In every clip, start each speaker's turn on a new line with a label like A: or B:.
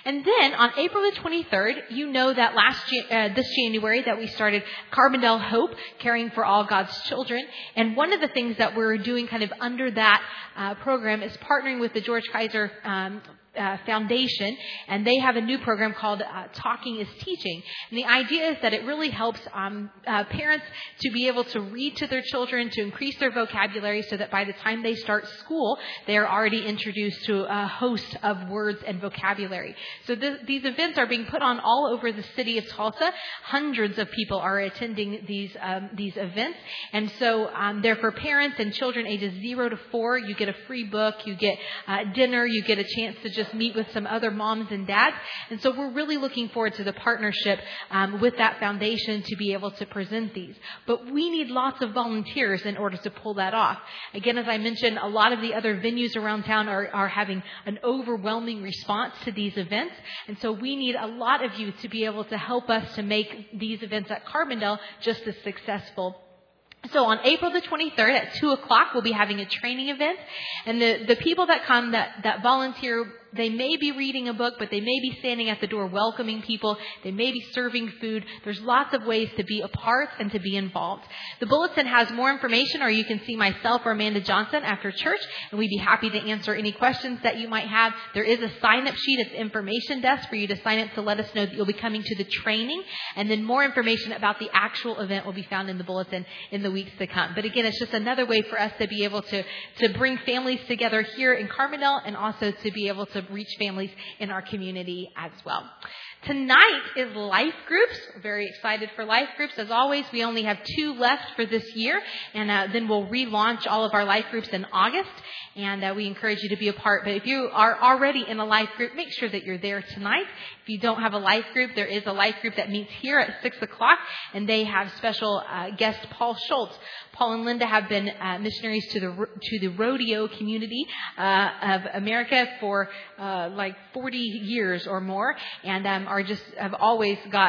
A: And then on April the 23rd, you know that this January that we started Carbondale Hope, caring for all God's children. And one of the things that we're doing kind of under that program is partnering with the George Kaiser Foundation, and they have a new program called Talking is Teaching. And the idea is that it really helps parents to be able to read to their children, to increase their vocabulary so that by the time they start school, they are already introduced to a host of words and vocabulary. So these events are being put on all over the city of Tulsa. Hundreds of people are attending these events. And so they're for parents and children ages 0 to 4. You get a free book, you get dinner, you get a chance to just meet with some other moms and dads. And so we're really looking forward to the partnership with that foundation to be able to present these. But we need lots of volunteers in order to pull that off. Again, as I mentioned, a lot of the other venues around town are having an overwhelming response to these events. And so we need a lot of you to be able to help us to make these events at Carbondale just as successful. So on April the 23rd at 2 o'clock, we'll be having a training event. And the people that come that volunteer, they may be reading a book, but they may be standing at the door welcoming people. They may be serving food. There's lots of ways to be a part and to be involved. The bulletin has more information, or you can see myself or Amanda Johnson after church, and we'd be happy to answer any questions that you might have. There is a sign-up sheet at the information desk for you to sign up to let us know that you'll be coming to the training. And then more information about the actual event will be found in the bulletin in the weeks to come. But again, it's just another way for us to be able to bring families together here in Carbondale, and also to be able to reach families in our community as well. Tonight is life groups. We're very excited for life groups. As always, we only have 2 left for this year, and then we'll relaunch all of our life groups in August, and we encourage you to be a part. But if you are already in a life group, make sure that you're there tonight. If you don't have a life group, there is a life group that meets here at 6 o'clock, and they have special guest Paul Schultz. Paul and Linda have been missionaries to the rodeo community of America for like 40 years or more, and have always got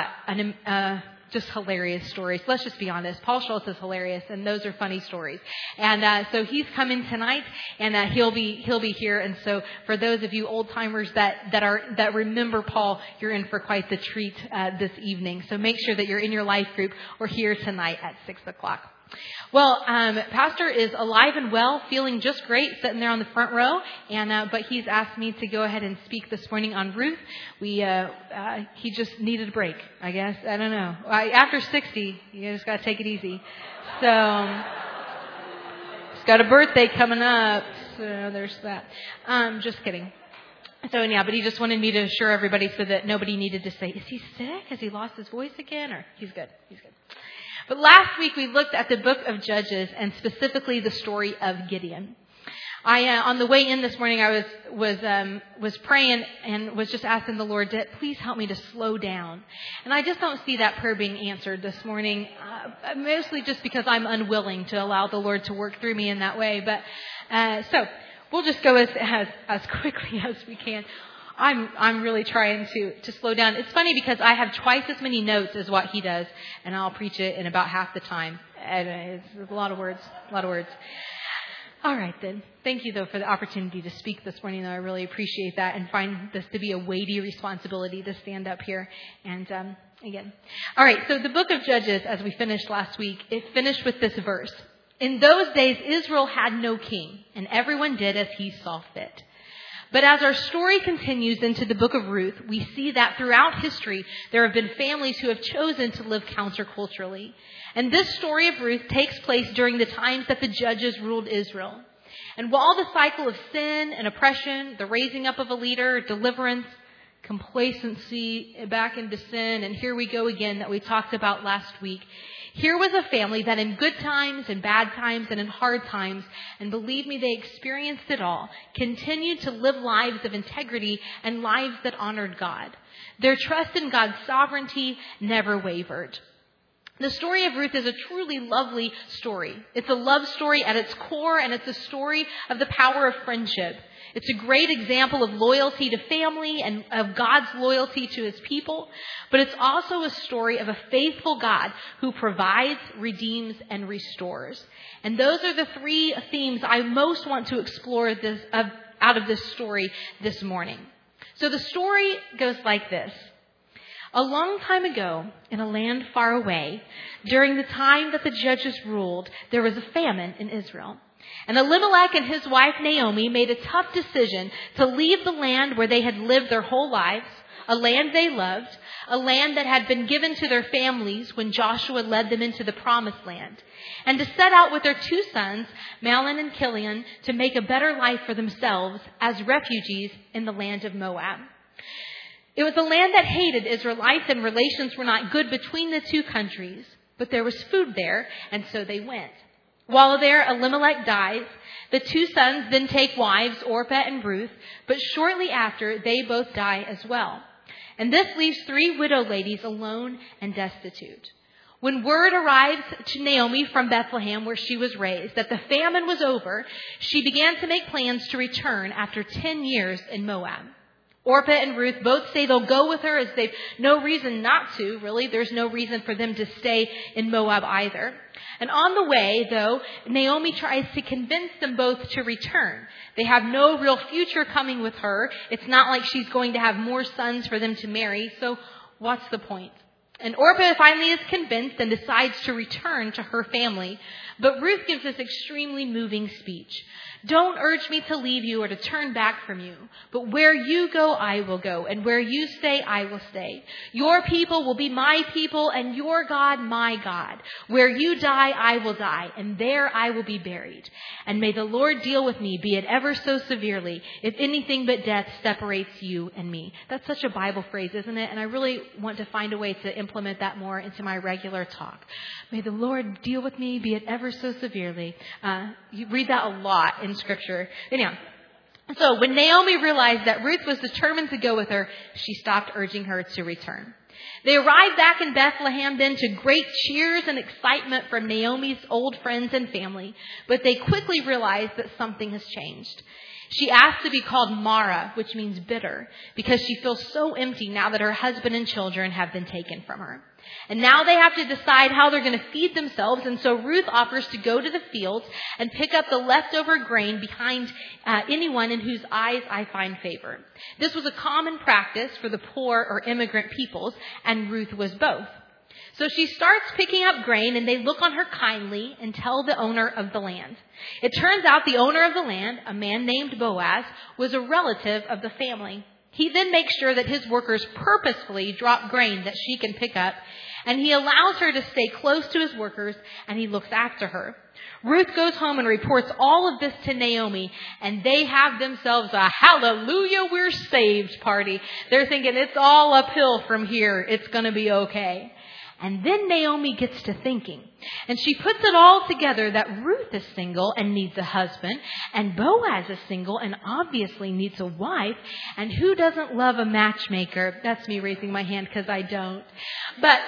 A: just hilarious stories. Let's just be honest. Paul Schultz is hilarious, and those are funny stories. And so he's coming tonight, and he'll be here. And so for those of you old timers that remember Paul, you're in for quite the treat this evening. So make sure that you're in your life group or here tonight at 6 o'clock. Well, Pastor is alive and well, feeling just great, sitting there on the front row, and but he's asked me to go ahead and speak this morning on Ruth. He just needed a break, I guess. I don't know. After 60, you just got to take it easy. So he's got a birthday coming up, so there's that. Just kidding. So yeah, but he just wanted me to assure everybody so that nobody needed to say, "Is he sick? Has he lost his voice again?" Or he's good. He's good. But last week we looked at the book of Judges, and specifically the story of Gideon. On the way in this morning, I was praying and was just asking the Lord to please help me to slow down. And I just don't see that prayer being answered this morning, mostly just because I'm unwilling to allow the Lord to work through me in that way. But so we'll just go as quickly as we can. I'm really trying to slow down. It's funny because I have twice as many notes as what he does, and I'll preach it in about half the time. And it's a lot of words. All right, then. Thank you, though, for the opportunity to speak this morning. Though I really appreciate that and find this to be a weighty responsibility to stand up here. And again. All right, so the book of Judges, as we finished last week, it finished with this verse. In those days, Israel had no king, and everyone did as he saw fit. But as our story continues into the book of Ruth, we see that throughout history, there have been families who have chosen to live counterculturally. And this story of Ruth takes place during the times that the judges ruled Israel. And while the cycle of sin and oppression, the raising up of a leader, deliverance, complacency back into sin, and here we go again that we talked about last week, here was a family that in good times and bad times and in hard times, and believe me, they experienced it all, continued to live lives of integrity and lives that honored God. Their trust in God's sovereignty never wavered. The story of Ruth is a truly lovely story. It's a love story at its core, and it's a story of the power of friendship. It's a great example of loyalty to family and of God's loyalty to his people. But it's also a story of a faithful God who provides, redeems, and restores. And those are the 3 themes I most want to explore out of this story this morning. So the story goes like this. A long time ago, in a land far away, during the time that the judges ruled, there was a famine in Israel. And Elimelech and his wife Naomi made a tough decision to leave the land where they had lived their whole lives, a land they loved, a land that had been given to their families when Joshua led them into the promised land, and to set out with their two sons, Mahlon and Chilion, to make a better life for themselves as refugees in the land of Moab. It was a land that hated Israelites, and relations were not good between the two countries, but there was food there, and so they went. While there, Elimelech dies. The two sons then take wives, Orpah and Ruth, but shortly after, they both die as well. And this leaves 3 widow ladies alone and destitute. When word arrives to Naomi from Bethlehem, where she was raised, that the famine was over, she began to make plans to return after 10 years in Moab. Orpah and Ruth both say they'll go with her, as they've no reason not to, really. There's no reason for them to stay in Moab either. And on the way, though, Naomi tries to convince them both to return. They have no real future coming with her. It's not like she's going to have more sons for them to marry. So what's the point? And Orpah finally is convinced and decides to return to her family. But Ruth gives this extremely moving speech. Don't urge me to leave you or to turn back from you. But where you go, I will go. And where you stay, I will stay. Your people will be my people and your God, my God. Where you die, I will die. And there I will be buried. And may the Lord deal with me, be it ever so severely, if anything but death separates you and me. That's such a Bible phrase, isn't it? And I really want to find a way to implement that more into my regular talk. May the Lord deal with me, be it ever so severely. You read that a lot in Scripture. Anyhow, so when Naomi realized that Ruth was determined to go with her, she stopped urging her to return. They arrived back in Bethlehem then to great cheers and excitement from Naomi's old friends and family, but they quickly realized that something has changed. She asked to be called Mara, which means bitter, because she feels so empty now that her husband and children have been taken from her. And now they have to decide how they're going to feed themselves. And so Ruth offers to go to the fields and pick up the leftover grain behind anyone in whose eyes I find favor. This was a common practice for the poor or immigrant peoples, and Ruth was both. So she starts picking up grain, and they look on her kindly and tell the owner of the land. It turns out the owner of the land, a man named Boaz, was a relative of the family. He then makes sure that his workers purposefully drop grain that she can pick up, and he allows her to stay close to his workers, and he looks after her. Ruth goes home and reports all of this to Naomi, and they have themselves a hallelujah, we're saved party. They're thinking it's all uphill from here. It's going to be okay. And then Naomi gets to thinking, and she puts it all together that Ruth is single and needs a husband, and Boaz is single and obviously needs a wife, and who doesn't love a matchmaker? That's me raising my hand because I don't. But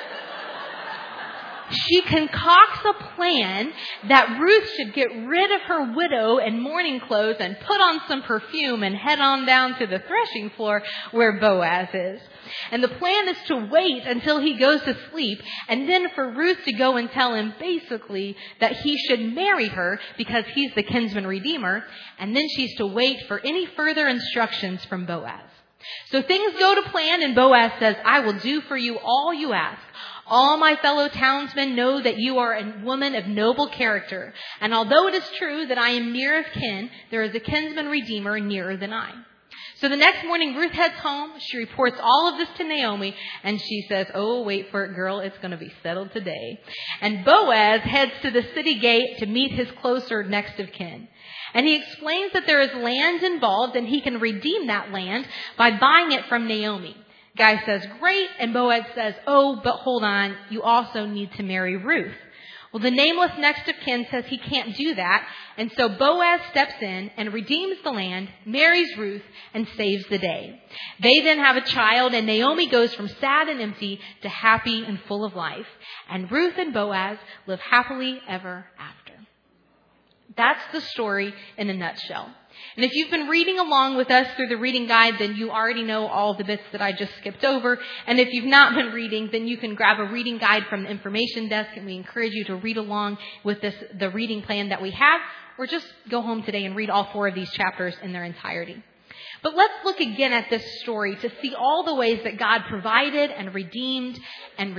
A: she concocts a plan that Ruth should get rid of her widow and mourning clothes and put on some perfume and head on down to the threshing floor where Boaz is. And the plan is to wait until he goes to sleep, and then for Ruth to go and tell him basically that he should marry her because he's the kinsman redeemer, and then she's to wait for any further instructions from Boaz. So things go to plan, and Boaz says, I will do for you all you ask. All my fellow townsmen know that you are a woman of noble character. And although it is true that I am near of kin, there is a kinsman redeemer nearer than I. So the next morning, Ruth heads home. She reports all of this to Naomi, and she says, oh, wait for it, girl. It's going to be settled today. And Boaz heads to the city gate to meet his closer next of kin. And he explains that there is land involved, and he can redeem that land by buying it from Naomi. Guy says, great. And Boaz says, oh, but hold on. You also need to marry Ruth. Well, the nameless next of kin says he can't do that. And so Boaz steps in and redeems the land, marries Ruth, and saves the day. They then have a child, and Naomi goes from sad and empty to happy and full of life. And Ruth and Boaz live happily ever after. That's the story in a nutshell. And if you've been reading along with us through the reading guide, then you already know all the bits that I just skipped over. And if you've not been reading, then you can grab a reading guide from the information desk, and we encourage you to read along with the reading plan that we have, or just go home today and read all 4 of these chapters in their entirety. But let's look again at this story to see all the ways that God provided and redeemed and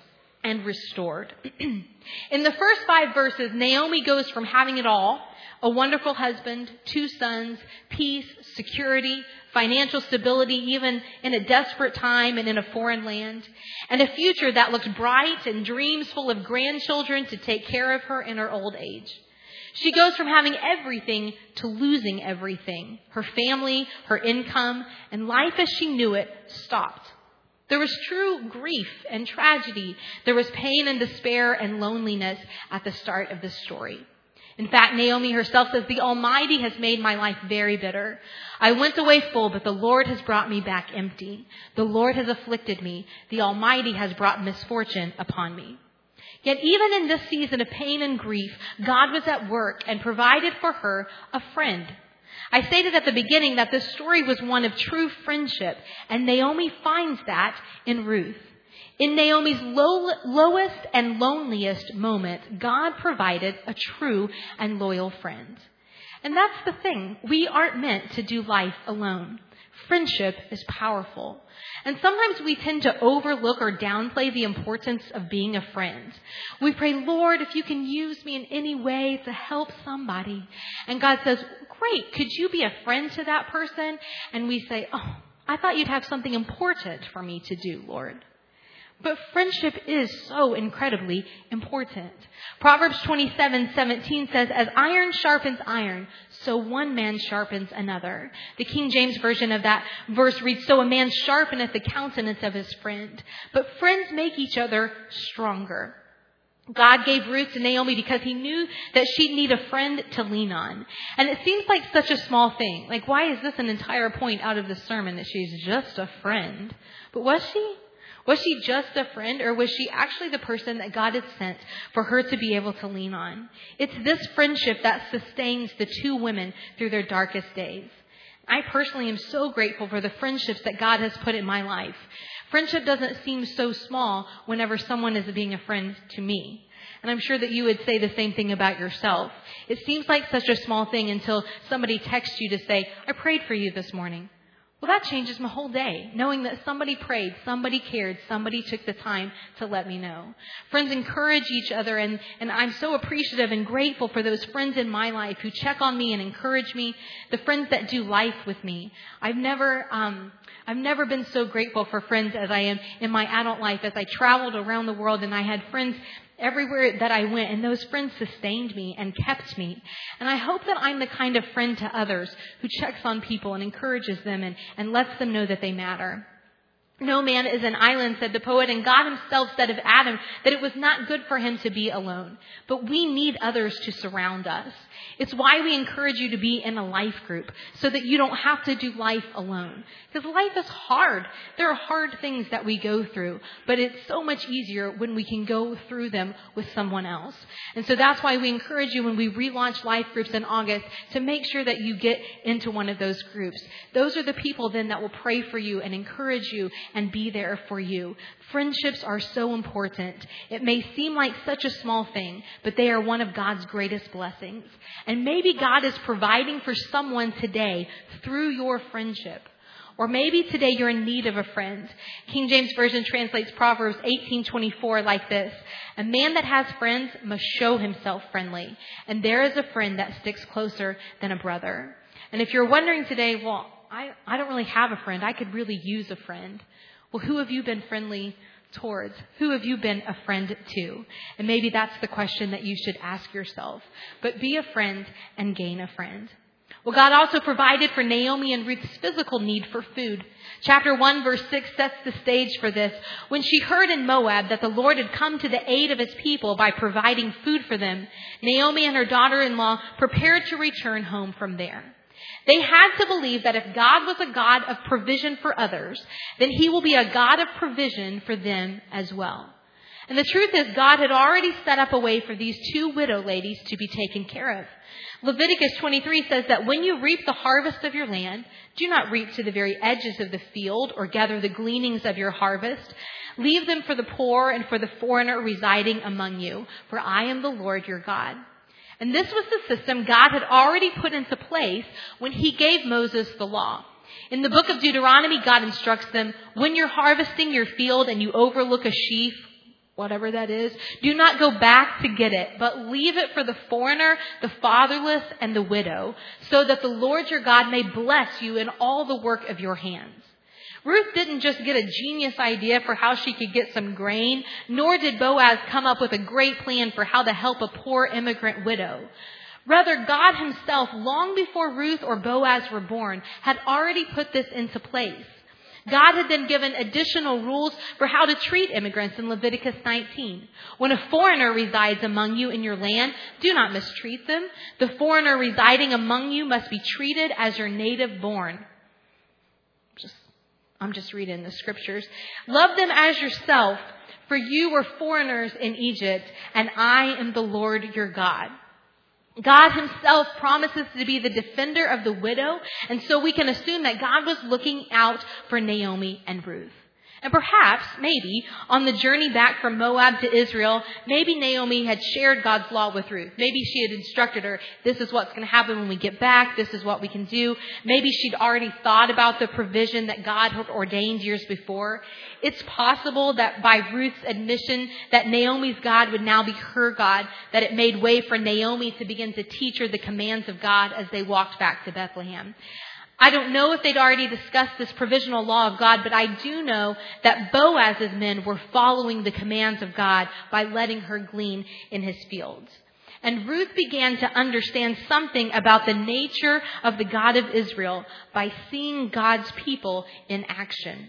A: restored. In the first 5 verses, Naomi goes from having it all, a wonderful husband, 2 sons, peace, security, financial stability, even in a desperate time and in a foreign land, and a future that looked bright and dreams full of grandchildren to take care of her in her old age. She goes from having everything to losing everything. Her family, her income, and life as she knew it stopped. There was true grief and tragedy. There was pain and despair and loneliness at the start of this story. In fact, Naomi herself says, "The Almighty has made my life very bitter. I went away full, but the Lord has brought me back empty. The Lord has afflicted me. The Almighty has brought misfortune upon me." Yet even in this season of pain and grief, God was at work and provided for her a friend. I stated at the beginning that this story was one of true friendship, and Naomi finds that in Ruth. In Naomi's lowest and loneliest moment, God provided a true and loyal friend. And that's the thing. We aren't meant to do life alone. Friendship is powerful. And sometimes we tend to overlook or downplay the importance of being a friend. We pray, "Lord, if you can use me in any way to help somebody." And God says, "Great, could you be a friend to that person?" And we say, "Oh, I thought you'd have something important for me to do, Lord." But friendship is so incredibly important. Proverbs 27:17 says, "As iron sharpens iron, so one man sharpens another." The King James version of that verse reads, "So a man sharpeneth the countenance of his friend." But friends make each other stronger. God gave Ruth to Naomi because he knew that she'd need a friend to lean on. And it seems like such a small thing. Like, why is this an entire point out of the sermon that she's just a friend? But was she? Was she just a friend, or was she actually the person that God had sent for her to be able to lean on? It's this friendship that sustains the 2 women through their darkest days. I personally am so grateful for the friendships that God has put in my life. Friendship doesn't seem so small whenever someone is being a friend to me. And I'm sure that you would say the same thing about yourself. It seems like such a small thing until somebody texts you to say, "I prayed for you this morning." Well, that changes my whole day, knowing that somebody prayed, somebody cared, somebody took the time to let me know. Friends encourage each other, and I'm so appreciative and grateful for those friends in my life who check on me and encourage me, the friends that do life with me. I've never been so grateful for friends as I am in my adult life, as I traveled around the world and I had friends everywhere that I went, and those friends sustained me and kept me. And I hope that I'm the kind of friend to others who checks on people and encourages them and lets them know that they matter. "No man is an island," said the poet, and God himself said of Adam that it was not good for him to be alone. But we need others to surround us. It's why we encourage you to be in a life group, so that you don't have to do life alone. Because life is hard. There are hard things that we go through, but it's so much easier when we can go through them with someone else. And so that's why we encourage you when we relaunch life groups in August to make sure that you get into one of those groups. Those are the people then that will pray for you and encourage you and be there for you. Friendships are so important. It may seem like such a small thing, but they are one of God's greatest blessings. And maybe God is providing for someone today through your friendship. Or maybe today you're in need of a friend. King James Version translates Proverbs 18:24 like this: "A man that has friends must show himself friendly, and there is a friend that sticks closer than a brother." And if you're wondering today, well, I don't really have a friend. I could really use a friend. Well, who have you been friendly towards? Who have you been a friend to? And maybe that's the question that you should ask yourself. But be a friend and gain a friend. Well, God also provided for Naomi and Ruth's physical need for food. Chapter 1, verse 6 sets the stage for this. When she heard in Moab that the Lord had come to the aid of his people by providing food for them, Naomi and her daughter-in-law prepared to return home from there. They had to believe that if God was a God of provision for others, then he will be a God of provision for them as well. And the truth is, God had already set up a way for these 2 widow ladies to be taken care of. Leviticus 23 says that when you reap the harvest of your land, do not reap to the very edges of the field or gather the gleanings of your harvest. Leave them for the poor and for the foreigner residing among you, for I am the Lord your God. And this was the system God had already put into place when he gave Moses the law. In the book of Deuteronomy, God instructs them, when you're harvesting your field and you overlook a sheaf, whatever that is, do not go back to get it, but leave it for the foreigner, the fatherless, and the widow, so that the Lord your God may bless you in all the work of your hands. Ruth didn't just get a genius idea for how she could get some grain, nor did Boaz come up with a great plan for how to help a poor immigrant widow. Rather, God himself, long before Ruth or Boaz were born, had already put this into place. God had then given additional rules for how to treat immigrants in Leviticus 19. When a foreigner resides among you in your land, do not mistreat them. The foreigner residing among you must be treated as your native born. I'm just reading the scriptures. Love them as yourself, for you were foreigners in Egypt, and I am the Lord your God. God himself promises to be the defender of the widow, and so we can assume that God was looking out for Naomi and Ruth. And perhaps, maybe, on the journey back from Moab to Israel, maybe Naomi had shared God's law with Ruth. Maybe she had instructed her, this is what's going to happen when we get back. This is what we can do. Maybe she'd already thought about the provision that God had ordained years before. It's possible that by Ruth's admission that Naomi's God would now be her God, that it made way for Naomi to begin to teach her the commands of God as they walked back to Bethlehem. I don't know if they'd already discussed this provisional law of God, but I do know that Boaz's men were following the commands of God by letting her glean in his fields. And Ruth began to understand something about the nature of the God of Israel by seeing God's people in action.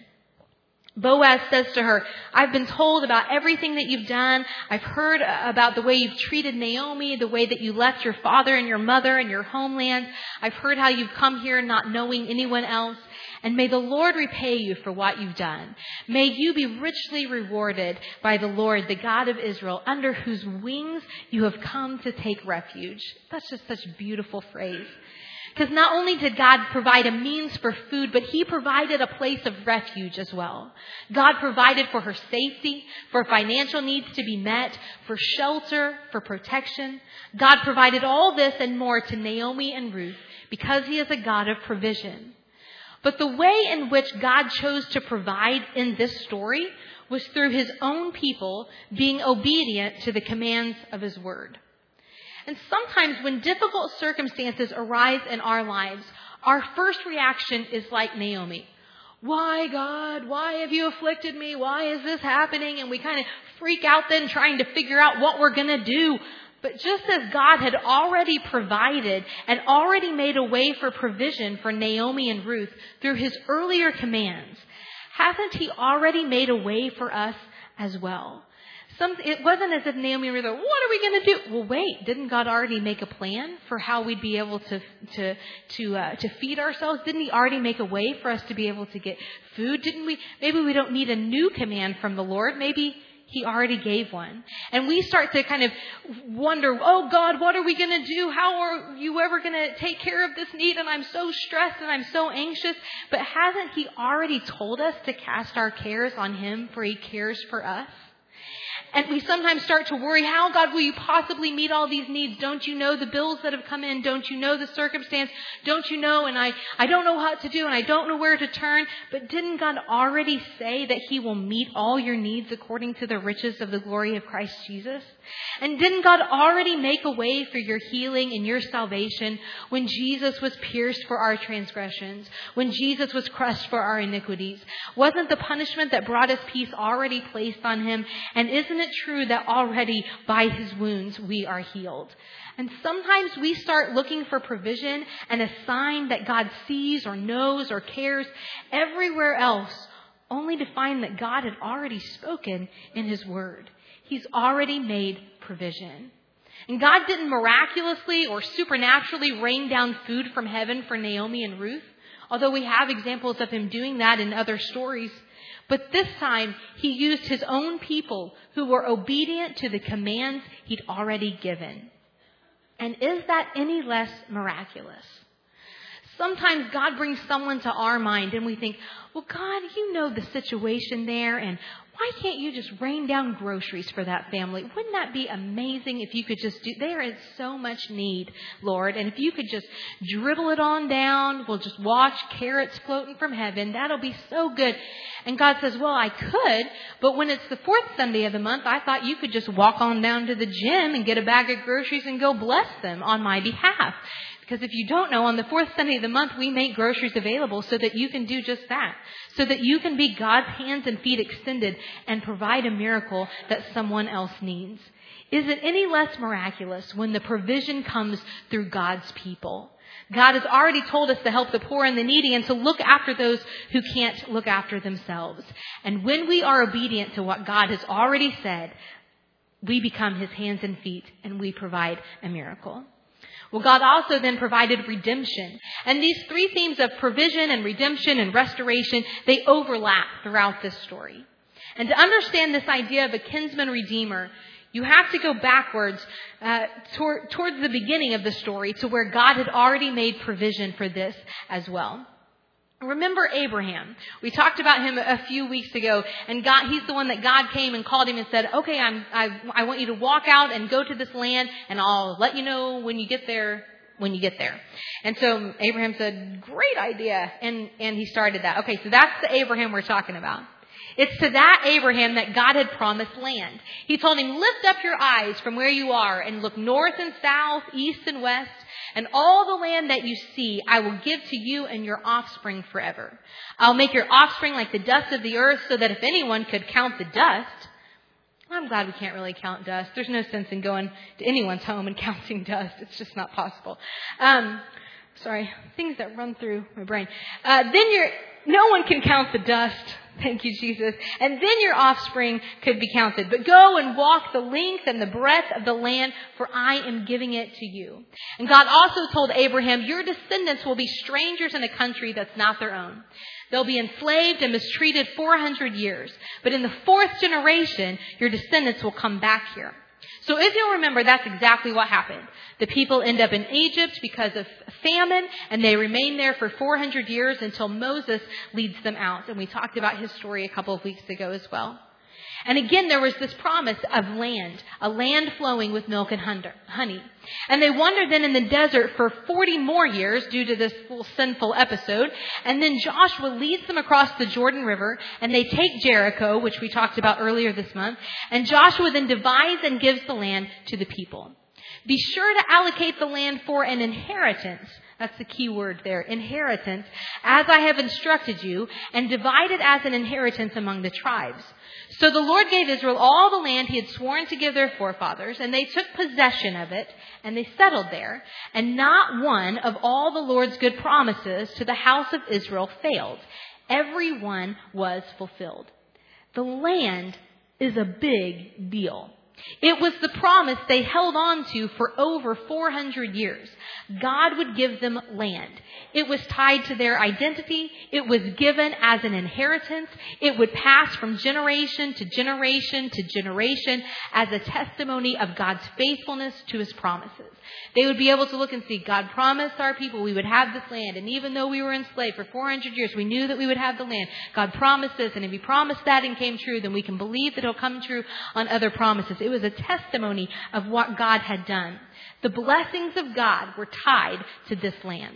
A: Boaz says to her, I've been told about everything that you've done. I've heard about the way you've treated Naomi, the way that you left your father and your mother and your homeland. I've heard how you've come here not knowing anyone else. And may the Lord repay you for what you've done. May you be richly rewarded by the Lord, the God of Israel, under whose wings you have come to take refuge. That's just such a beautiful phrase. Because not only did God provide a means for food, but he provided a place of refuge as well. God provided for her safety, for financial needs to be met, for shelter, for protection. God provided all this and more to Naomi and Ruth because he is a God of provision. But the way in which God chose to provide in this story was through his own people being obedient to the commands of his word. And sometimes when difficult circumstances arise in our lives, our first reaction is like Naomi. Why, God? Why have you afflicted me? Why is this happening? And we kind of freak out then trying to figure out what we're going to do. But just as God had already provided and already made a way for provision for Naomi and Ruth through his earlier commands, hasn't he already made a way for us as well? It wasn't as if Naomi and Ruth were, what are we going to do? Well, wait, didn't God already make a plan for how we'd be able to feed ourselves? Didn't he already make a way for us to be able to get food? Didn't we? Maybe we don't need a new command from the Lord. Maybe he already gave one. And we start to kind of wonder, oh God, what are we going to do? How are you ever going to take care of this need? And I'm so stressed and I'm so anxious. But hasn't he already told us to cast our cares on him, for he cares for us? And we sometimes start to worry, how, God, will you possibly meet all these needs? Don't you know the bills that have come in? Don't you know the circumstance? Don't you know? And I don't know what to do and I don't know where to turn. But didn't God already say that he will meet all your needs according to the riches of the glory of Christ Jesus? And didn't God already make a way for your healing and your salvation when Jesus was pierced for our transgressions, when Jesus was crushed for our iniquities? Wasn't the punishment that brought us peace already placed on him? And isn't it true that already by his wounds we are healed? And sometimes we start looking for provision and a sign that God sees or knows or cares everywhere else, only to find that God had already spoken in his word. He's already made provision. And God didn't miraculously or supernaturally rain down food from heaven for Naomi and Ruth, although we have examples of him doing that in other stories. But this time, he used his own people who were obedient to the commands he'd already given. And is that any less miraculous? Sometimes God brings someone to our mind and we think, well, God, you know the situation there, and why can't you just rain down groceries for that family? Wouldn't that be amazing if you could just do, there is so much need, Lord, and if you could just dribble it on down, we'll just watch carrots floating from heaven. That'll be so good. And God says, well, I could, but when it's the fourth Sunday of the month, I thought you could just walk on down to the gym and get a bag of groceries and go bless them on my behalf. Because if you don't know, on the fourth Sunday of the month, we make groceries available so that you can do just that. So that you can be God's hands and feet extended and provide a miracle that someone else needs. Is it any less miraculous when the provision comes through God's people? God has already told us to help the poor and the needy and to look after those who can't look after themselves. And when we are obedient to what God has already said, we become his hands and feet and we provide a miracle. Well, God also then provided redemption. And these three themes of provision and redemption and restoration, they overlap throughout this story. And to understand this idea of a kinsman redeemer, you have to go backwards towards the beginning of the story to where God had already made provision for this as well. Remember Abraham. We talked about him a few weeks ago, and he's the one that God came and called him and said, okay, I want you to walk out and go to this land, and I'll let you know when you get there. And so Abraham said, great idea. And he started that. Okay, so that's the Abraham we're talking about. It's to that Abraham that God had promised land. He told him, lift up your eyes from where you are and look north and south, east and west, and all the land that you see I will give to you and your offspring forever. I'll make your offspring like the dust of the earth, so that if anyone could count the dust, I'm glad we can't really count dust. There's no sense in going to anyone's home and counting dust. It's just not possible. Things that run through my brain. No one can count the dust. Thank you, Jesus. And then your offspring could be counted. But go and walk the length and the breadth of the land, for I am giving it to you. And God also told Abraham, your descendants will be strangers in a country that's not their own. They'll be enslaved and mistreated 400 years. But in the fourth generation, your descendants will come back here. So if you'll remember, that's exactly what happened. The people end up in Egypt because of famine, and they remain there for 400 years until Moses leads them out. And we talked about his story a couple of weeks ago as well. And again, there was this promise of land, a land flowing with milk and honey. And they wandered then in the desert for 40 more years due to this sinful episode. And then Joshua leads them across the Jordan River, and they take Jericho, which we talked about earlier this month. And Joshua then divides and gives the land to the people. Be sure to allocate the land for an inheritance. That's the key word there, inheritance, as I have instructed you, and divide it as an inheritance among the tribes. So the Lord gave Israel all the land he had sworn to give their forefathers, and they took possession of it, and they settled there. And not one of all the Lord's good promises to the house of Israel failed. Every one was fulfilled. The land is a big deal. It was the promise they held on to for over 400 years. God would give them land. It was tied to their identity. It was given as an inheritance. It would pass from generation to generation to generation as a testimony of God's faithfulness to his promises. They would be able to look and see, God promised our people we would have this land. And even though we were enslaved for 400 years, we knew that we would have the land. God promised this. And if he promised that and came true, then we can believe that he'll come true on other promises. It was a testimony of what God had done. The blessings of God were tied to this land.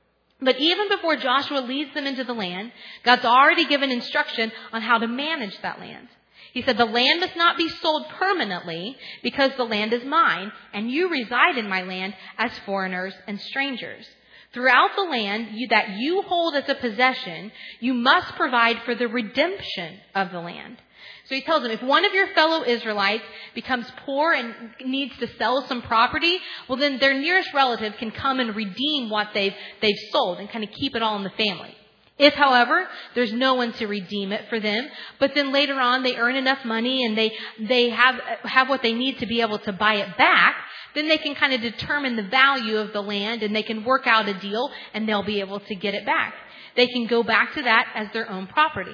A: But even before Joshua leads them into the land, God's already given instruction on how to manage that land. He said, the land must not be sold permanently because the land is mine, and you reside in my land as foreigners and strangers. Throughout the land that you hold as a possession, you must provide for the redemption of the land. So he tells them, if one of your fellow Israelites becomes poor and needs to sell some property, well, then their nearest relative can come and redeem what they've sold and kind of keep it all in the family. If, however, there's no one to redeem it for them, but then later on they earn enough money and they have what they need to be able to buy it back, then they can kind of determine the value of the land and they can work out a deal and they'll be able to get it back. They can go back to that as their own property.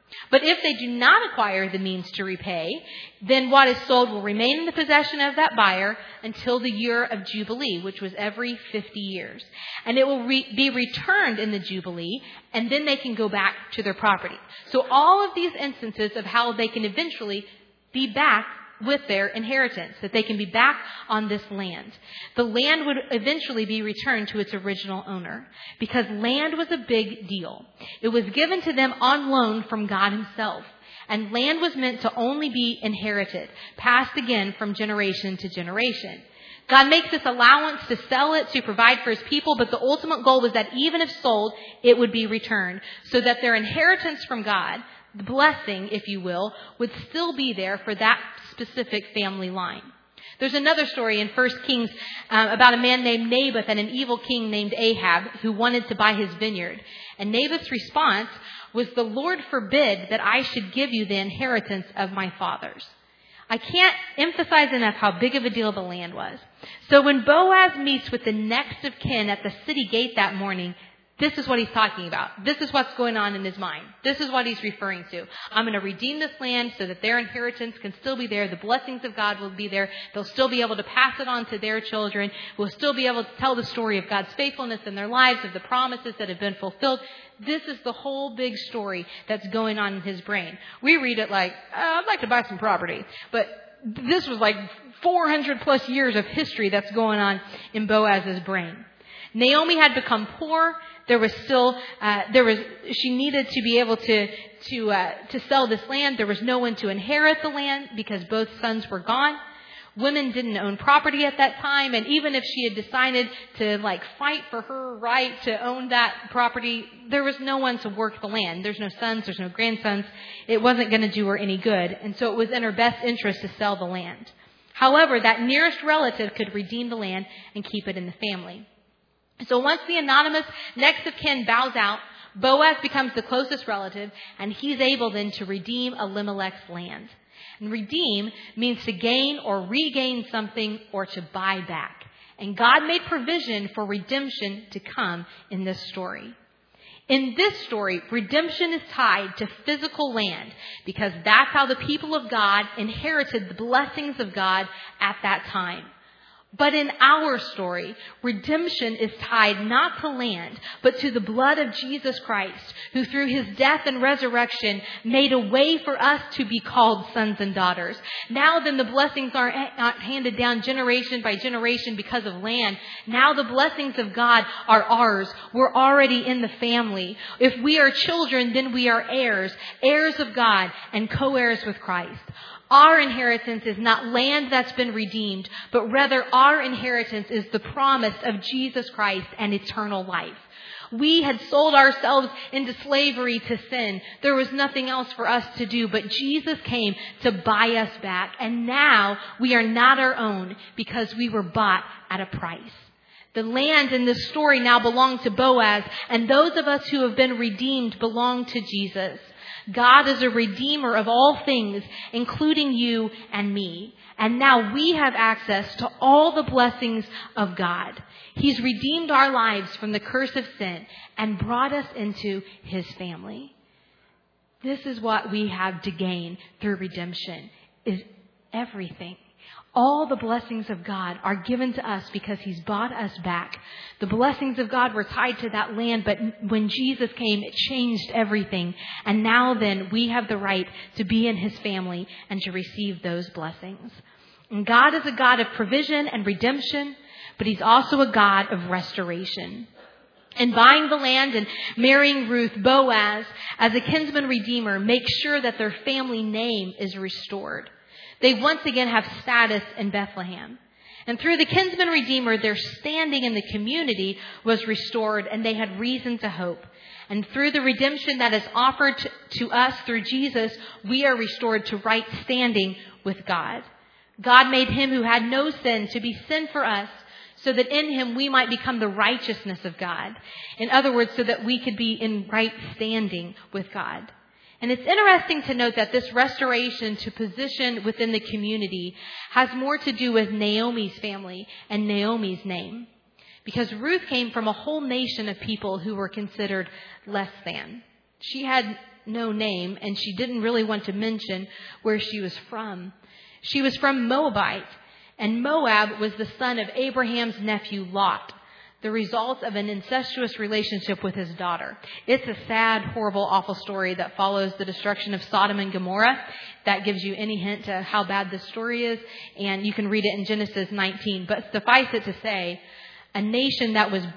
A: But if they do not acquire the means to repay, then what is sold will remain in the possession of that buyer until the year of Jubilee, which was every 50 years. And it will be returned in the Jubilee, and then they can go back to their property. So all of these instances of how they can eventually be back with their inheritance, that they can be back on this land. The land would eventually be returned to its original owner because land was a big deal. It was given to them on loan from God himself. And land was meant to only be inherited, passed again from generation to generation. God makes this allowance to sell it, to provide for his people, but the ultimate goal was that even if sold, it would be returned so that their inheritance from God, the blessing, if you will, would still be there for that specific family line. There's another story in 1 Kings about a man named Naboth and an evil king named Ahab who wanted to buy his vineyard. And Naboth's response was, "The Lord forbid that I should give you the inheritance of my fathers." I can't emphasize enough how big of a deal the land was. So when Boaz meets with the next of kin at the city gate that morning, this is what he's talking about. This is what's going on in his mind. This is what he's referring to. I'm going to redeem this land so that their inheritance can still be there. The blessings of God will be there. They'll still be able to pass it on to their children. We'll still be able to tell the story of God's faithfulness in their lives, of the promises that have been fulfilled. This is the whole big story that's going on in his brain. We read it like, I'd like to buy some property. But this was like 400 plus years of history that's going on in Boaz's brain. Naomi had become poor. She needed to be able to sell this land. There was no one to inherit the land because both sons were gone. Women didn't own property at that time. And even if she had decided to fight for her right to own that property, there was no one to work the land. There's no sons. There's no grandsons. It wasn't going to do her any good. And so it was in her best interest to sell the land. However, that nearest relative could redeem the land and keep it in the family. So once the anonymous next of kin bows out, Boaz becomes the closest relative, and he's able then to redeem Elimelech's land. And redeem means to gain or regain something or to buy back. And God made provision for redemption to come in this story. In this story, redemption is tied to physical land because that's how the people of God inherited the blessings of God at that time. But in our story, redemption is tied not to land, but to the blood of Jesus Christ, who through his death and resurrection made a way for us to be called sons and daughters. Now then the blessings aren't handed down generation by generation because of land. Now the blessings of God are ours. We're already in the family. If we are children, then we are heirs, heirs of God and co-heirs with Christ. Our inheritance is not land that's been redeemed, but rather our inheritance is the promise of Jesus Christ and eternal life. We had sold ourselves into slavery to sin. There was nothing else for us to do, but Jesus came to buy us back. And now we are not our own because we were bought at a price. The land in this story now belongs to Boaz, and those of us who have been redeemed belong to Jesus. God is a redeemer of all things, including you and me. And now we have access to all the blessings of God. He's redeemed our lives from the curse of sin and brought us into his family. This is what we have to gain through redemption, is everything. All the blessings of God are given to us because he's bought us back. The blessings of God were tied to that land, but when Jesus came, it changed everything. And now then, we have the right to be in his family and to receive those blessings. And God is a God of provision and redemption, but he's also a God of restoration. In buying the land and marrying Ruth, Boaz, as a kinsman redeemer, makes sure that their family name is restored. They once again have status in Bethlehem. And through the kinsman redeemer, their standing in the community was restored and they had reason to hope. And through the redemption that is offered to us through Jesus, we are restored to right standing with God. God made him who had no sin to be sin for us so that in him we might become the righteousness of God. In other words, so that we could be in right standing with God. And it's interesting to note that this restoration to position within the community has more to do with Naomi's family and Naomi's name. Because Ruth came from a whole nation of people who were considered less than. She had no name, and she didn't really want to mention where she was from. She was from Moabite, and Moab was the son of Abraham's nephew Lot, the result of an incestuous relationship with his daughter. It's a sad, horrible, awful story that follows the destruction of Sodom and Gomorrah. That gives you any hint to how bad this story is, and you can read it in Genesis 19. But suffice it to say, it was a nation that was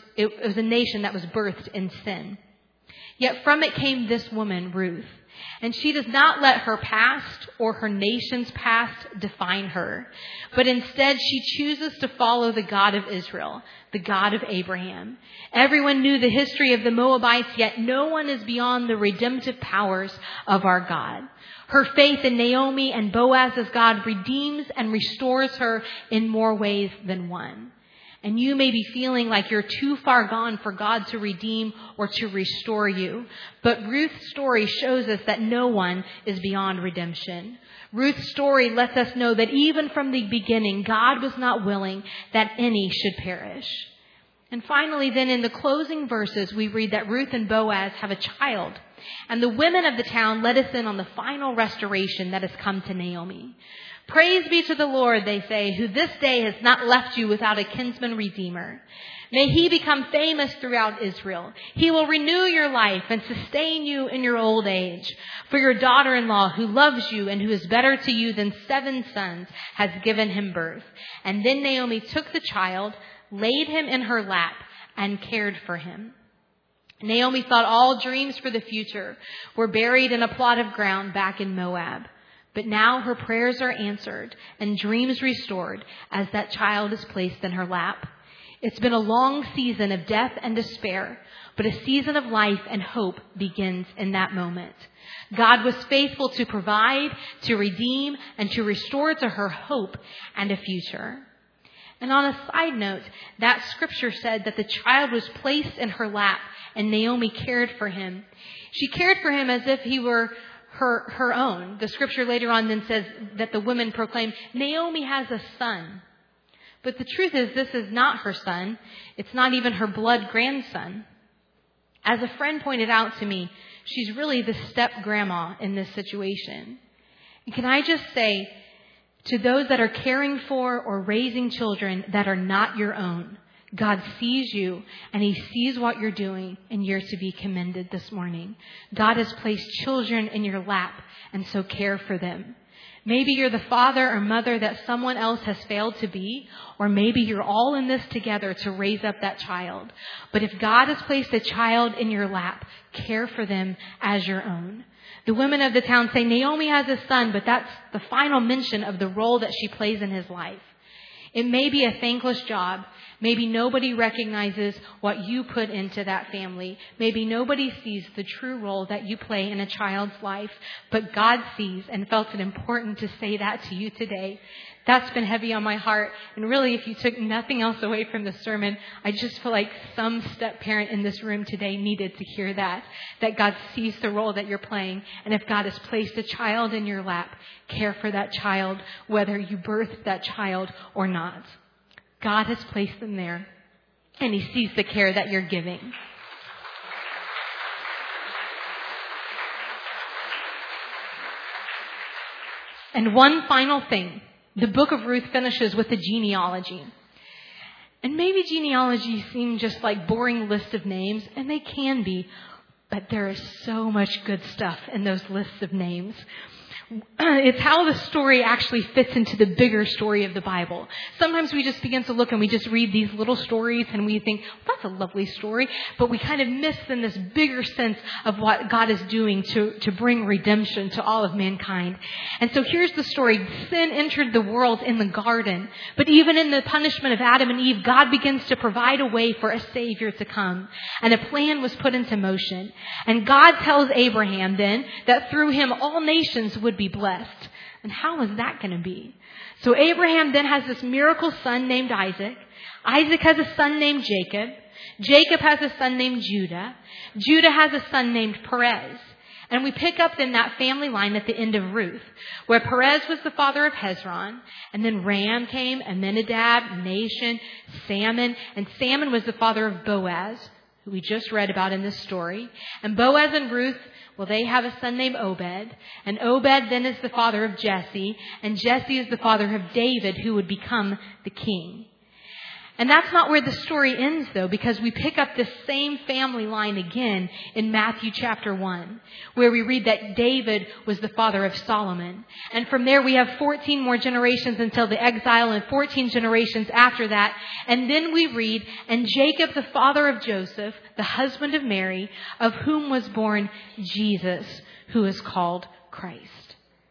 A: birthed in sin. Yet from it came this woman, Ruth. And she does not let her past or her nation's past define her, but instead she chooses to follow the God of Israel, the God of Abraham. Everyone knew the history of the Moabites, yet no one is beyond the redemptive powers of our God. Her faith in Naomi and Boaz's God redeems and restores her in more ways than one. And you may be feeling like you're too far gone for God to redeem or to restore you. But Ruth's story shows us that no one is beyond redemption. Ruth's story lets us know that even from the beginning, God was not willing that any should perish. And finally, then in the closing verses, we read that Ruth and Boaz have a child. And the women of the town let us in on the final restoration that has come to Naomi. Praise be to the Lord, they say, who this day has not left you without a kinsman redeemer. May he become famous throughout Israel. He will renew your life and sustain you in your old age. For your daughter-in-law, who loves you and who is better to you than 7 sons, has given him birth. And then Naomi took the child, laid him in her lap, and cared for him. Naomi thought all dreams for the future were buried in a plot of ground back in Moab. But now her prayers are answered and dreams restored as that child is placed in her lap. It's been a long season of death and despair, but a season of life and hope begins in that moment. God was faithful to provide, to redeem, and to restore to her hope and a future. And on a side note, that scripture said that the child was placed in her lap and Naomi cared for him. She cared for him as if he were her own. The scripture later on then says that the women proclaimed, Naomi has a son. But the truth is, this is not her son. It's not even her blood grandson. As a friend pointed out to me, she's really the step-grandma in this situation. And can I just say, to those that are caring for or raising children that are not your own, God sees you and he sees what you're doing, and you're to be commended this morning. God has placed children in your lap, and so care for them. Maybe you're the father or mother that someone else has failed to be, or maybe you're all in this together to raise up that child. But if God has placed a child in your lap, care for them as your own. The women of the town say Naomi has a son, but that's the final mention of the role that she plays in his life. It may be a thankless job. Maybe nobody recognizes what you put into that family. Maybe nobody sees the true role that you play in a child's life. But God sees, and felt it important to say that to you today. That's been heavy on my heart. And really, if you took nothing else away from the sermon, I just feel like some step-parent in this room today needed to hear that God sees the role that you're playing. And if God has placed a child in your lap, care for that child, whether you birthed that child or not. God has placed them there, and he sees the care that you're giving. And one final thing. The book of Ruth finishes with a genealogy. And maybe genealogies seem just like boring lists of names, and they can be, but there is so much good stuff in those lists of names. It's how the story actually fits into the bigger story of the Bible. Sometimes we just begin to look and we just read these little stories and we think, well, that's a lovely story. But we kind of miss then this bigger sense of what God is doing to bring redemption to all of mankind. And so here's the story. Sin entered the world in the garden. But even in the punishment of Adam and Eve, God begins to provide a way for a Savior to come. And a plan was put into motion. And God tells Abraham then that through him all nations would be blessed. And how is that going to be? So Abraham then has this miracle son named Isaac. Isaac has a son named Jacob. Jacob has a son named Judah. Judah has a son named Perez. And we pick up then that family line at the end of Ruth, where Perez was the father of Hezron, and then Ram came, Amminadab, Nahshon, Salmon, and Salmon was the father of Boaz, who we just read about in this story. And Boaz and Ruth, well, they have a son named Obed. And Obed then is the father of Jesse. And Jesse is the father of David, who would become the king. And that's not where the story ends, though, because we pick up this same family line again in Matthew chapter 1, where we read that David was the father of Solomon. And from there we have 14 more generations until the exile and 14 generations after that. And then we read, and Jacob, the father of Joseph, the husband of Mary, of whom was born Jesus, who is called Christ.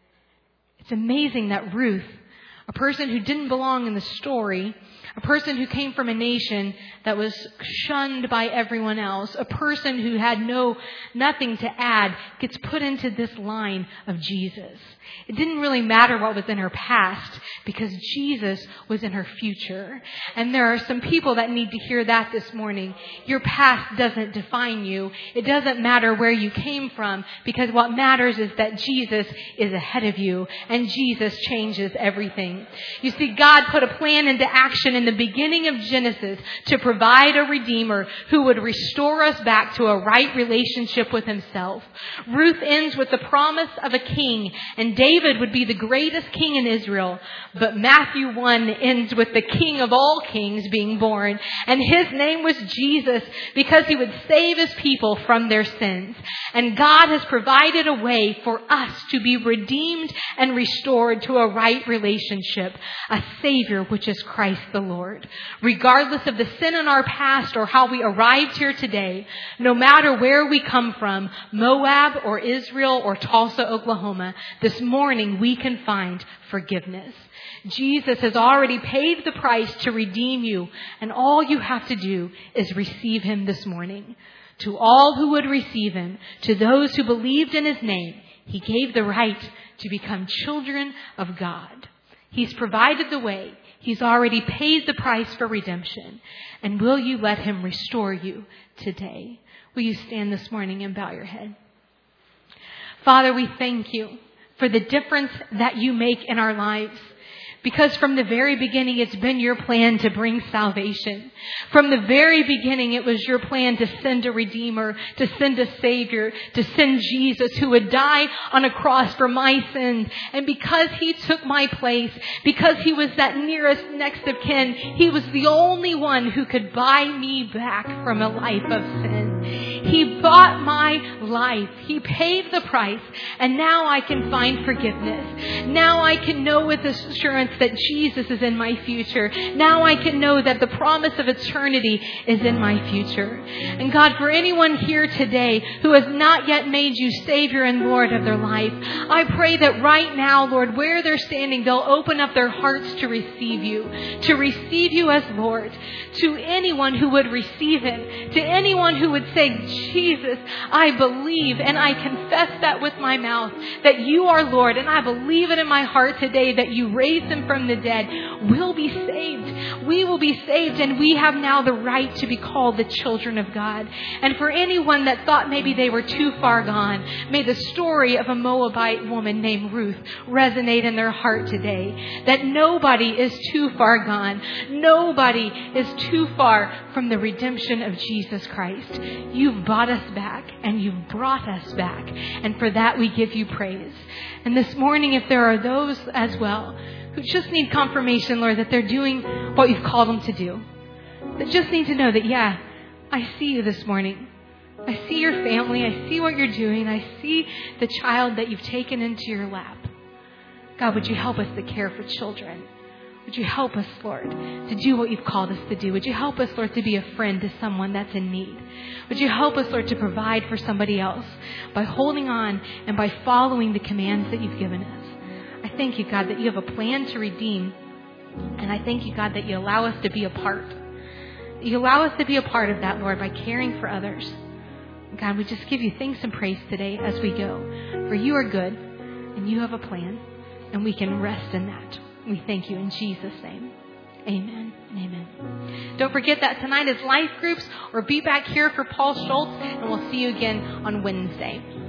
A: It's amazing that Ruth, a person who didn't belong in the story, a person who came from a nation that was shunned by everyone else, a person who had nothing to add, gets put into this line of Jesus. It didn't really matter what was in her past because Jesus was in her future. And there are some people that need to hear that this morning. Your past doesn't define you. It doesn't matter where you came from, because what matters is that Jesus is ahead of you, and Jesus changes everything. You see, God put a plan into action in the beginning of Genesis to provide a Redeemer who would restore us back to a right relationship with Himself. Ruth ends with the promise of a king, and David would be the greatest king in Israel. But Matthew 1 ends with the King of all kings being born, and His name was Jesus, because He would save His people from their sins. And God has provided a way for us to be redeemed and restored to a right relationship, a Savior, which is Christ the Lord. Regardless of the sin in our past or how we arrived here today, no matter where we come from, Moab or Israel or Tulsa, Oklahoma, this morning we can find forgiveness. Jesus has already paid the price to redeem you, and all you have to do is receive Him this morning. To all who would receive Him, to those who believed in His name, He gave the right to become children of God. He's provided the way. He's already paid the price for redemption. And will you let Him restore you today? Will you stand this morning and bow your head? Father, we thank You for the difference that You make in our lives. Because from the very beginning, it's been Your plan to bring salvation. From the very beginning, it was Your plan to send a Redeemer, to send a Savior, to send Jesus who would die on a cross for my sins. And because He took my place, because He was that nearest next of kin, He was the only one who could buy me back from a life of sin. He bought my life. He paid the price. And now I can find forgiveness. Now I can know with assurance that Jesus is in my future. Now I can know that the promise of eternity is in my future. And God, for anyone here today who has not yet made You Savior and Lord of their life, I pray that right now, Lord, where they're standing, they'll open up their hearts to receive You as Lord. To anyone who would receive Him, to anyone who would say, Jesus, I believe and I confess that with my mouth, that You are Lord, and I believe it in my heart today that You raised Him from the dead, will be saved. We will be saved, and we have now the right to be called the children of God. And for anyone that thought maybe they were too far gone, may the story of a Moabite woman named Ruth resonate in their heart today. That nobody is too far gone. Nobody is too far from the redemption of Jesus Christ. You've bought us back, and You've brought us back. And for that we give You praise. And this morning, if there are those as well who just need confirmation, Lord, that they're doing what You've called them to do, that just need to know that, yeah, I see You this morning. I see your family. I see what you're doing. I see the child that You've taken into Your lap. God, would You help us to care for children? Would You help us, Lord, to do what You've called us to do? Would You help us, Lord, to be a friend to someone that's in need? Would You help us, Lord, to provide for somebody else by holding on and by following the commands that You've given us? I thank You, God, that You have a plan to redeem. And I thank You, God, that You allow us to be a part. You allow us to be a part of that, Lord, by caring for others. God, we just give You thanks and praise today as we go. For You are good, and You have a plan, and we can rest in that. We thank You in Jesus' name. Amen and amen. Don't forget that tonight is life groups, or be back here for Paul Schultz, and we'll see you again on Wednesday.